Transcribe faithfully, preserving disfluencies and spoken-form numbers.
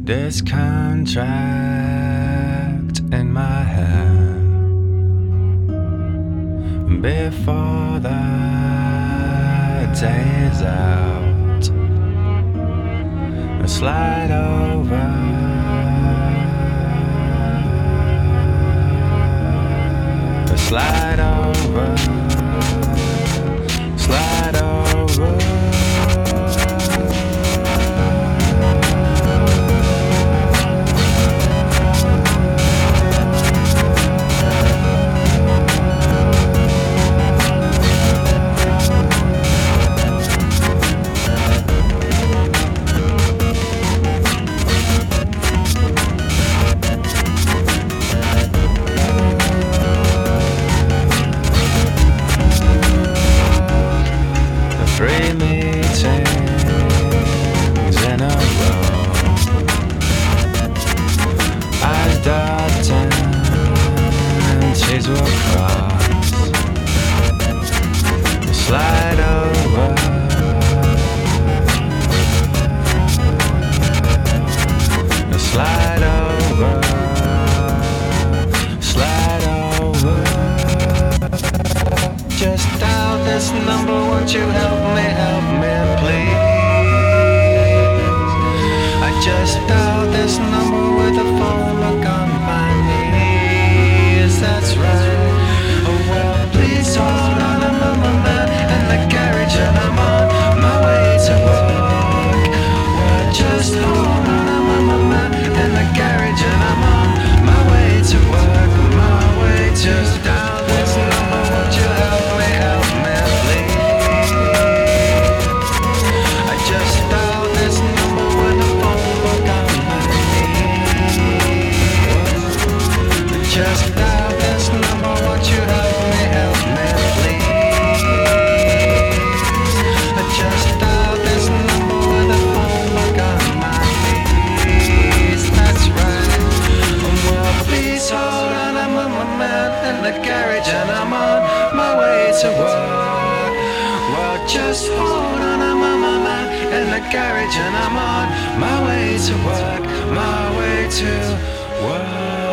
this contract in my hand before the day is out. I slide over, I slide over, slide over. Three meetings in a row, eyes dot and T's will cross. Slide over, slide over, slide over. Just dial this number, won't you help me, help me, please? I just dialed this number with a phone book on my knees, that's right. Oh well, please hold on, I'm on my man in the garage and I'm on my way to work. Well, just hold on, I'm on my man in the garage and I'm on my way to work, my way to dial this number, won't you help me, help me, please? I just dialed this number with a phone book on my knees. I just dialed this number, won't you help me, help me, please? I just dialed this number with a phone book on my knees, that's right. Well, please hold on, I'm on my man in the garage and I'm on my way to work. Well, just hold on, I'm on my man in the garage and I'm on my way to work, my way to work.